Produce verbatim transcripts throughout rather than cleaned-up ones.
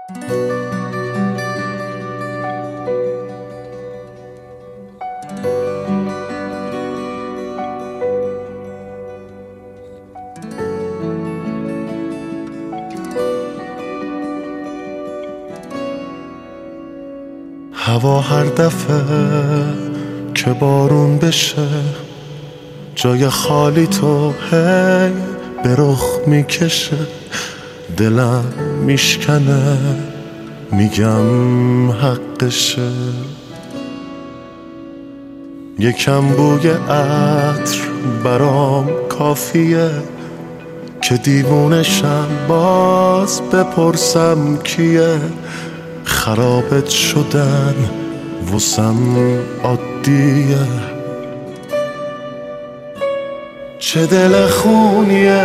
هوا هر دفعه که بارون بشه جای خالی تو هی به رخ میکشه، دلم میشکنه میگم حقشه. یکم بوی عطر برام کافیه که دیوونشم باز بپرسم کیه. خرابت شدن واسم عادیه، چه دل خونیه.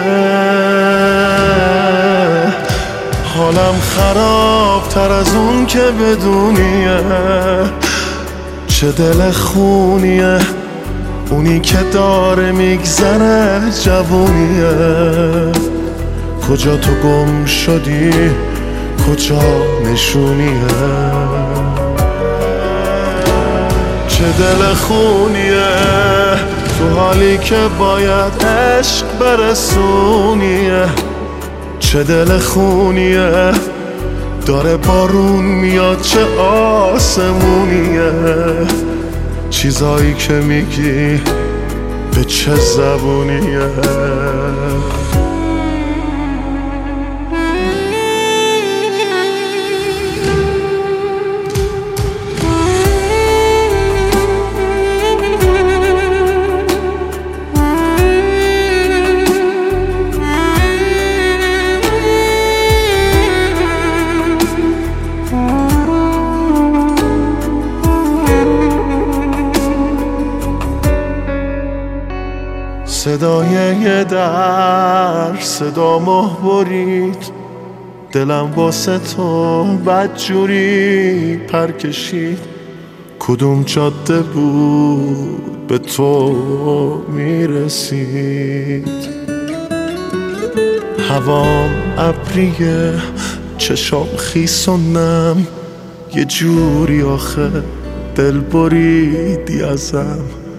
حالم خراب تر از اون که بدونیه، چه دل خونیه. اونی که داره میگذره جوونیه. کجا تو گم شدی، کجا نشونیه. چه دل خونیه تو حالی که باید عشق برسونیه. چه دل خونیه داره بارون میاد، چه آسمونیه. چیزایی که میگی به چه زبونیه. صدای یه در صدا مه برید، دلم واسه تو بدجوری پر کشید. کدوم جاده بود به تو میرسید. هوام ابریه چشام خیس و نم، یه جوری آخه دل بریدی ازم.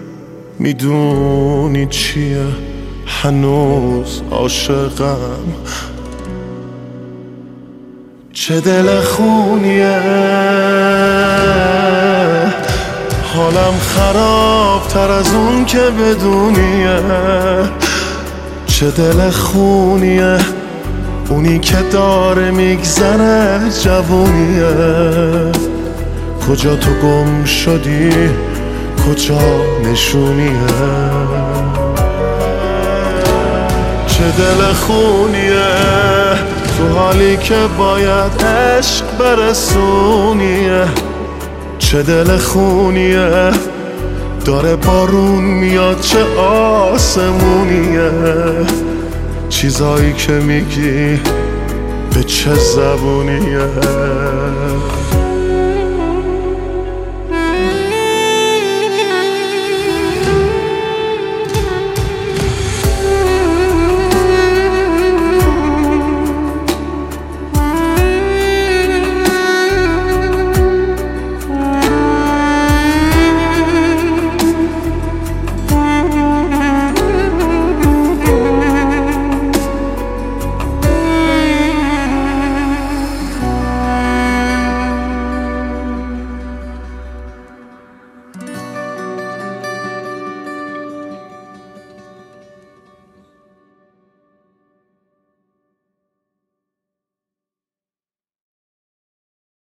میدونی چیه هنوز عاشقم، چه دل خونیه. حالم خراب تر از اون که بدونیه، چه دل خونیه. اونی که داره میگذره جوونیه. کجا تو گم شدی، کجا نشونیه. چه دل خونیه تو حالی که باید عشق برسونیه. چه دل خونیه داره بارون میاد، چه آسمونیه. چیزایی که میگی به چه زبونیه.